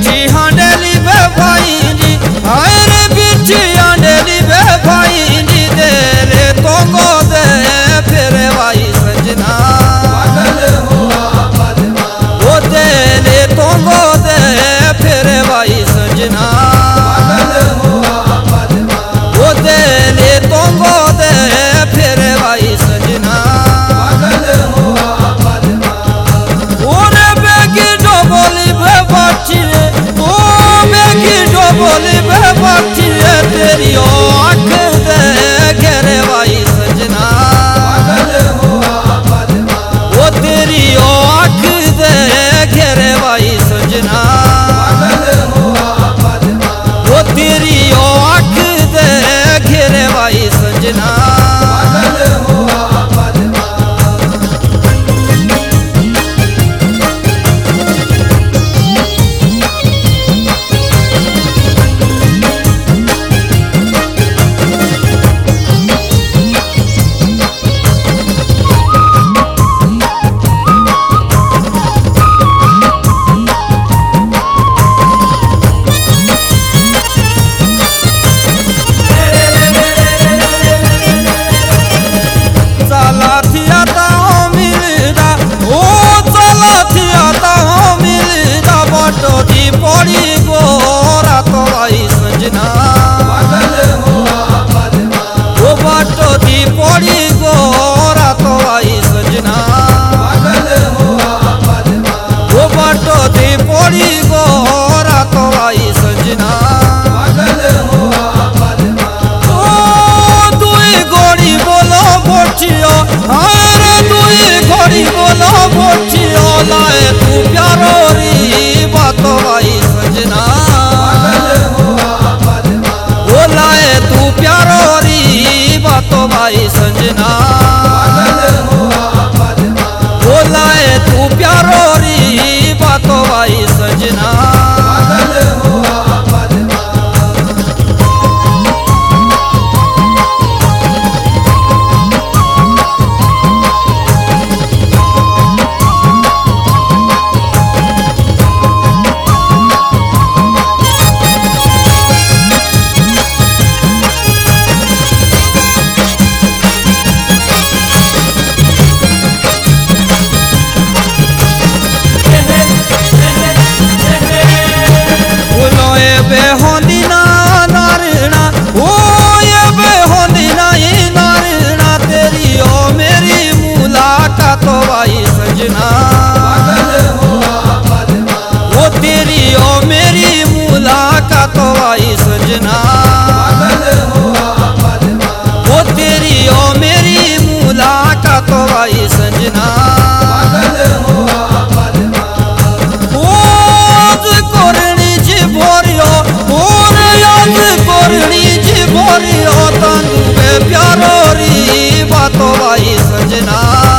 बिठी हांडेली बे भाई जी, हाय रे बिठी हांडेली बे भाई जी, दे रे तोंगो दे फिर भाई सजना वो दे ले तोंगो दे फिर भाई सजना वो दे ले तोंगो दे फिर भाई सजना ओरे बेगी डोबोली बे बाटी ओ बेगी डोबोली बे बाटी तेरी आँख दे घेरे भाई सजना वो तेरी आँख दे घेरे भाई सजना वो तेरी आँख दे घेरे भाई सजना पड़ी गोरा तो भाई सजना वो बाटो दी पड़ी गोरा तो भाई सजना वो बाटो दी पड़ी गोरा तो भाई सजना ओ दुई गोड़ी बोलो बोटियो हाँ दुई गोड़ी बोलो बोटियो लाए तू प्यारो री बातो भाई सजना वो लाए तू प्यारो री बातो भाई सजना वो लाए तू प्यारो री बातो भाई सजना बेहोंदिना नारना ओ ये बेहोंदिना ये नारना तेरी ओ मेरी मुलाकात तो भाई सजना वो तेरी ओ मेरी मुलाकात तो भाई सजना वो तेरी ओ मेरी मुलाकात तो भाई सजना तंदू बे प्यारो री बातो भाई सजना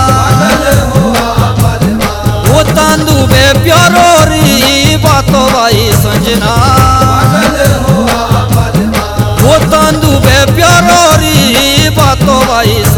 वो तंदू बे प्यारो री बातो भाई सजना वो तंदू बे प्यारो री बातो भाई